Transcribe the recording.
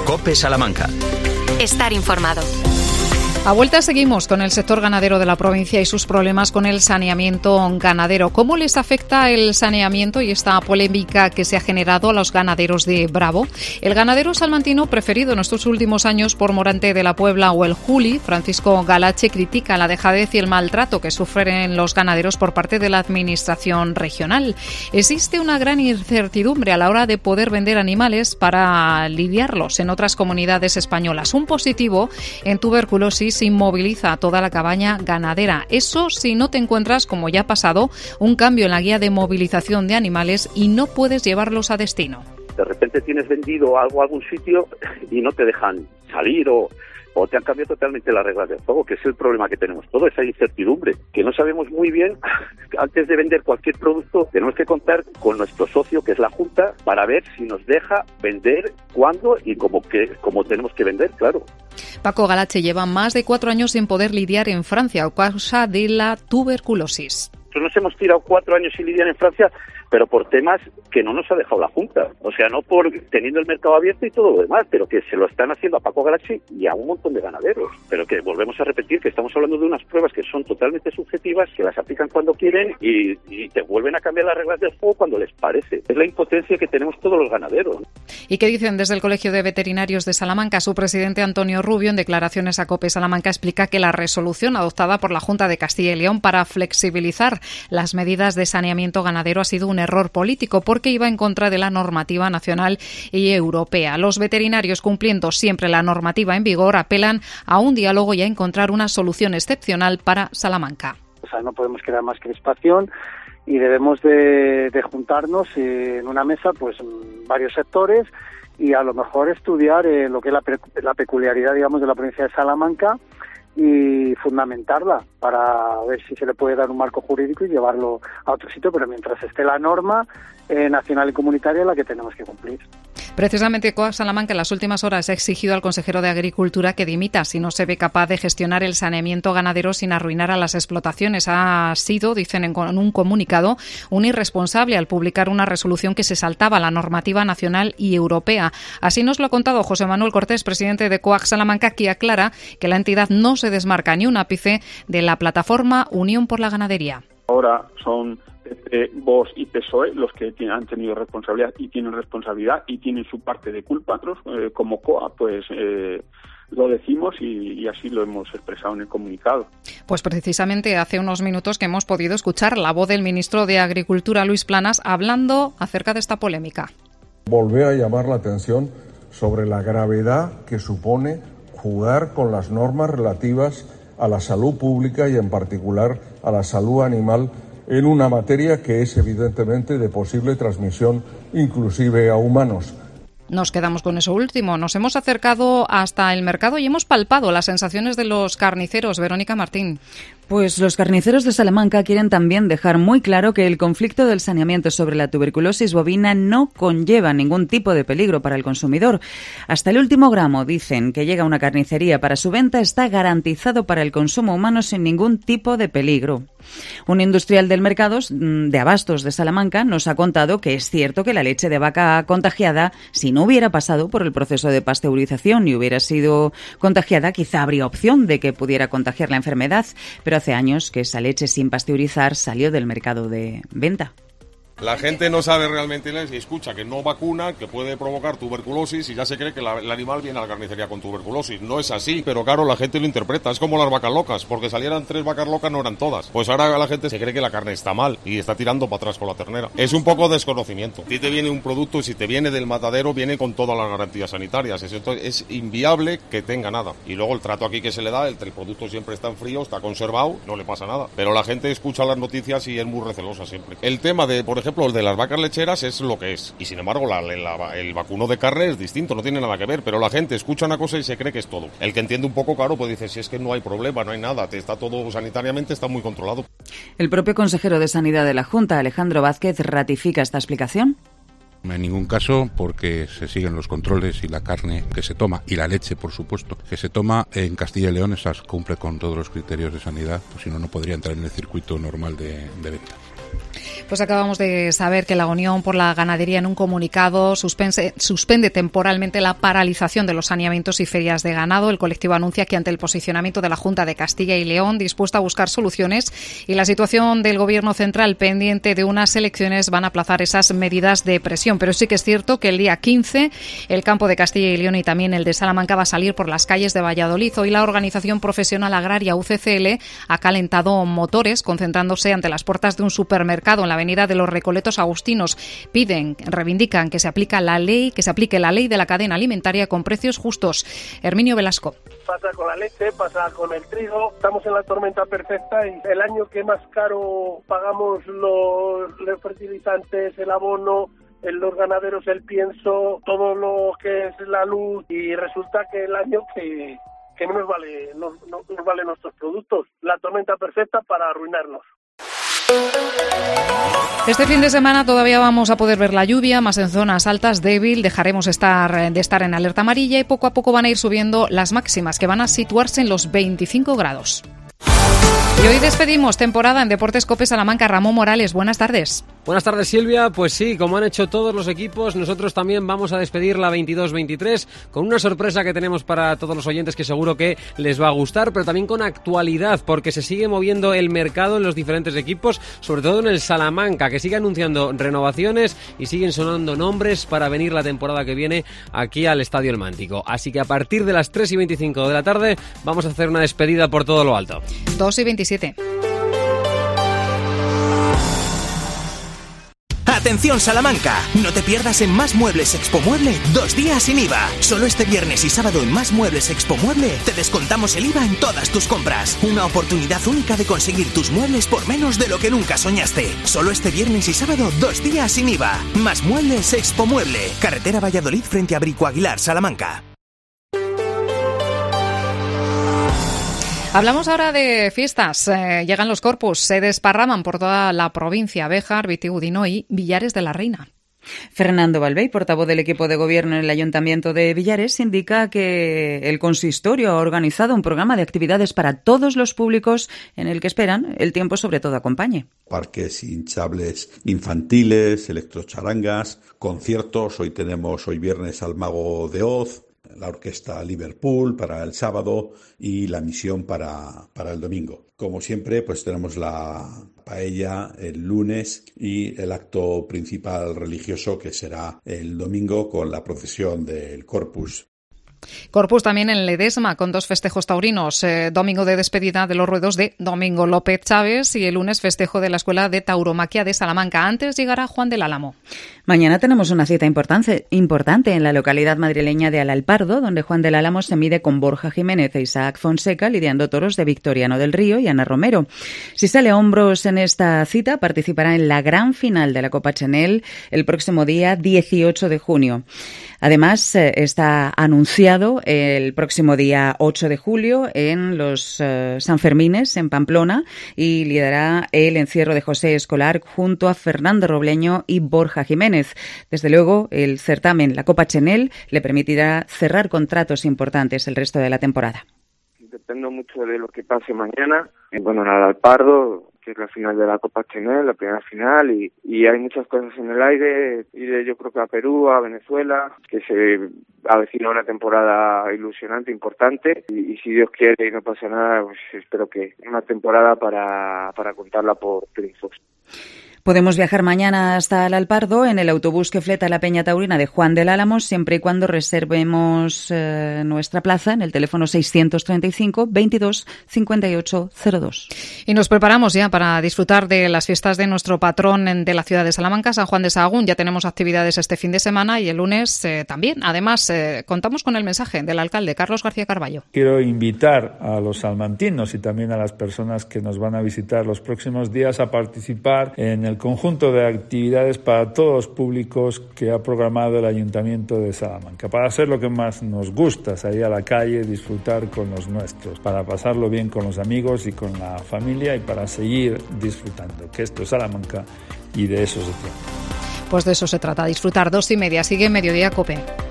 COPE Salamanca. Estar informado. A vuelta seguimos con el sector ganadero de la provincia y sus problemas con el saneamiento ganadero. ¿Cómo les afecta el saneamiento y esta polémica que se ha generado a los ganaderos de Bravo? El ganadero salmantino preferido en estos últimos años por Morante de la Puebla o el Juli, Francisco Galache, critica la dejadez y el maltrato que sufren los ganaderos por parte de la administración regional. Existe una gran incertidumbre a la hora de poder vender animales para lidiarlos en otras comunidades españolas. Un positivo en tuberculosis inmoviliza a toda la cabaña ganadera. Eso si no te encuentras, como ya ha pasado, un cambio en la guía de movilización de animales y no puedes llevarlos a destino. De repente tienes vendido algo a algún sitio y no te dejan salir o te han cambiado totalmente las reglas del juego, que es el problema que tenemos todos, esa incertidumbre, que no sabemos muy bien. Antes de vender cualquier producto tenemos que contar con nuestro socio, que es la Junta, para ver si nos deja vender, cuándo y cómo tenemos que vender, claro. Paco Galache lleva más de 4 años sin poder lidiar en Francia a causa de la tuberculosis. Nos hemos tirado 4 años sin lidiar en Francia, pero por temas que no nos ha dejado la Junta. O sea, no por teniendo el mercado abierto y todo lo demás, pero que se lo están haciendo a Paco Galache y a un montón de ganaderos. Pero que volvemos a repetir que estamos hablando de unas pruebas que son totalmente subjetivas, que las aplican cuando quieren y te vuelven a cambiar las reglas del juego cuando les parece. Es la impotencia que tenemos todos los ganaderos. ¿Y qué dicen desde el Colegio de Veterinarios de Salamanca? Su presidente Antonio Rubio, en declaraciones a COPE Salamanca, explica que la resolución adoptada por la Junta de Castilla y León para flexibilizar las medidas de saneamiento ganadero ha sido un error político porque iba en contra de la normativa nacional y europea. Los veterinarios, cumpliendo siempre la normativa en vigor, apelan a un diálogo y a encontrar una solución excepcional para Salamanca. O sea, no podemos crear más crispación y debemos de juntarnos en una mesa, pues varios sectores, y a lo mejor estudiar lo que es la peculiaridad, digamos, de la provincia de Salamanca y fundamentarla para ver si se le puede dar un marco jurídico y llevarlo a otro sitio, pero mientras esté la norma nacional y comunitaria, la que tenemos que cumplir. Precisamente COAG Salamanca en las últimas horas ha exigido al consejero de Agricultura que dimita si no se ve capaz de gestionar el saneamiento ganadero sin arruinar a las explotaciones. Ha sido, dicen en un comunicado, un irresponsable al publicar una resolución que se saltaba la normativa nacional y europea. Así nos lo ha contado José Manuel Cortés, presidente de COAG Salamanca, que aclara que la entidad no se desmarca ni un ápice de la plataforma Unión por la Ganadería. Ahora son Vox y PSOE los que han tenido responsabilidad y tienen responsabilidad y tienen su parte de culpa. Nosotros, como COA, pues lo decimos y así lo hemos expresado en el comunicado. Pues precisamente hace unos minutos que hemos podido escuchar la voz del ministro de Agricultura, Luis Planas, hablando acerca de esta polémica. Volver a llamar la atención sobre la gravedad que supone jugar con las normas relativas a la salud pública y en particular a la salud animal en una materia que es evidentemente de posible transmisión inclusive a humanos. Nos quedamos con eso último. Nos hemos acercado hasta el mercado y hemos palpado las sensaciones de los carniceros. Verónica Martín. Pues los carniceros de Salamanca quieren también dejar muy claro que el conflicto del saneamiento sobre la tuberculosis bovina no conlleva ningún tipo de peligro para el consumidor. Hasta el último gramo, dicen, que llega a una carnicería para su venta está garantizado para el consumo humano sin ningún tipo de peligro. Un industrial del mercado de abastos de Salamanca nos ha contado que es cierto que la leche de vaca contagiada, si no hubiera pasado por el proceso de pasteurización y hubiera sido contagiada, quizá habría opción de que pudiera contagiar la enfermedad, pero hace años que esa leche sin pasteurizar salió del mercado de venta. La gente no sabe realmente y escucha que no vacuna, que puede provocar tuberculosis y ya se cree que el animal viene a la carnicería con tuberculosis. No es así, pero claro, la gente lo interpreta. Es como las vacas locas, porque salieran 3 vacas locas no eran todas. Pues ahora la gente se cree que la carne está mal y está tirando para atrás con la ternera. Es un poco desconocimiento. Si te viene un producto y si te viene del matadero, viene con todas las garantías sanitarias. Es inviable que tenga nada. Y luego el trato aquí que se le da, el producto siempre está en frío, está conservado, no le pasa nada. Pero la gente escucha las noticias y es muy recelosa siempre. El tema de, por ejemplo, el de las vacas lecheras es lo que es. Y sin embargo, el vacuno de carne es distinto, no tiene nada que ver. Pero la gente escucha una cosa y se cree que es todo. El que entiende un poco, claro, pues dice, si es que no hay problema, no hay nada, está todo sanitariamente, está muy controlado. El propio consejero de Sanidad de la Junta, Alejandro Vázquez, ratifica esta explicación. En ningún caso, porque se siguen los controles y la carne que se toma, y la leche, por supuesto, que se toma en Castilla y León, esas cumple con todos los criterios de sanidad, pues si no, no podría entrar en el circuito normal de venta. Pues acabamos de saber que la Unión por la Ganadería en un comunicado suspende temporalmente la paralización de los saneamientos y ferias de ganado. El colectivo anuncia que ante el posicionamiento de la Junta de Castilla y León dispuesta a buscar soluciones y la situación del Gobierno central pendiente de unas elecciones van a aplazar esas medidas de presión. Pero sí que es cierto que el día 15 el campo de Castilla y León y también el de Salamanca va a salir por las calles de Valladolid. Hoy la Organización Profesional Agraria UCCL ha calentado motores concentrándose ante las puertas de un supermercado en la avenida de los Recoletos Agustinos. Reivindican que se aplique la ley de la cadena alimentaria con precios justos. Herminio Velasco. Pasa con la leche, pasa con el trigo. Estamos en la tormenta perfecta y el año que más caro pagamos los fertilizantes, el abono, los ganaderos, el pienso, todo lo que es la luz, y resulta que el año que menos vale nuestros productos. La tormenta perfecta para arruinarnos. Este fin de semana todavía vamos a poder ver la lluvia, más en zonas altas, débil. Dejaremos de estar en alerta amarilla y poco a poco van a ir subiendo las máximas, que van a situarse en los 25 grados. Y hoy despedimos temporada en Deportes COPE Salamanca. Ramón Morales, buenas tardes. Buenas tardes, Silvia. Pues sí, como han hecho todos los equipos, nosotros también vamos a despedir la 22-23 con una sorpresa que tenemos para todos los oyentes que seguro que les va a gustar, pero también con actualidad, porque se sigue moviendo el mercado en los diferentes equipos, sobre todo en el Salamanca, que sigue anunciando renovaciones y siguen sonando nombres para venir la temporada que viene aquí al Estadio El Mántico. Así que a partir de las 3:25 de la tarde vamos a hacer una despedida por todo lo alto. 2:27. Atención Salamanca, no te pierdas en Más Muebles Expo Mueble 2 días sin IVA. Solo este viernes y sábado en Más Muebles Expo Mueble te descontamos el IVA en todas tus compras. Una oportunidad única de conseguir tus muebles por menos de lo que nunca soñaste. Solo este viernes y sábado 2 días sin IVA. Más Muebles Expo Mueble, carretera Valladolid frente a Brico Aguilar, Salamanca. Hablamos ahora de fiestas. Llegan los Corpus, se desparraman por toda la provincia: Béjar, Vitigudino y Villares de la Reina. Fernando Balbey, portavoz del equipo de gobierno en el Ayuntamiento de Villares, indica que el consistorio ha organizado un programa de actividades para todos los públicos en el que esperan el tiempo sobre todo acompañe. Parques hinchables infantiles, electrocharangas, conciertos. Hoy viernes al Mago de Oz, la orquesta Liverpool para el sábado y la misión para el domingo. Como siempre, pues tenemos la paella el lunes y el acto principal religioso que será el domingo con la procesión del Corpus. Corpus también en Ledesma, con 2 festejos taurinos. Domingo de despedida de los ruedos de Domingo López Chávez y el lunes festejo de la Escuela de Tauromaquia de Salamanca. Antes llegará Juan del Álamo. Mañana tenemos una cita importante en la localidad madrileña de Alalpardo, donde Juan del Álamo se mide con Borja Jiménez e Isaac Fonseca, lidiando toros de Victoriano del Río y Ana Romero. Si sale a hombros en esta cita, participará en la gran final de la Copa Chenel el próximo día 18 de junio. Además, está anunciado el próximo día 8 de julio en los Sanfermines en Pamplona y liderará el encierro de José Escolar junto a Fernando Robleño y Borja Jiménez. Desde luego, el certamen, la Copa Chenel, le permitirá cerrar contratos importantes el resto de la temporada. Dependo mucho de lo que pase mañana. Bueno, en Alalpardo, que es la final de la Copa Chenel, la primera final, y hay muchas cosas en el aire. Iré yo creo que a Perú, a Venezuela, que se avecina una temporada ilusionante, importante, y si Dios quiere y no pasa nada, pues espero que una temporada para contarla por triunfos. Podemos viajar mañana hasta Alalpardo en el autobús que fleta la Peña Taurina de Juan del Álamo, siempre y cuando reservemos nuestra plaza en el teléfono 635 22 58 02. Y nos preparamos ya para disfrutar de las fiestas de nuestro patrón de la ciudad de Salamanca, San Juan de Sahagún. Ya tenemos actividades este fin de semana y el lunes también. Además, contamos con el mensaje del alcalde Carlos García Carballo. Quiero invitar a los salmantinos y también a las personas que nos van a visitar los próximos días a participar en el conjunto de actividades para todos los públicos que ha programado el Ayuntamiento de Salamanca, para hacer lo que más nos gusta, salir a la calle, disfrutar con los nuestros, para pasarlo bien con los amigos y con la familia y para seguir disfrutando, que esto es Salamanca y de eso se trata. Pues de eso se trata, disfrutar. 2:30, sigue Mediodía COPE.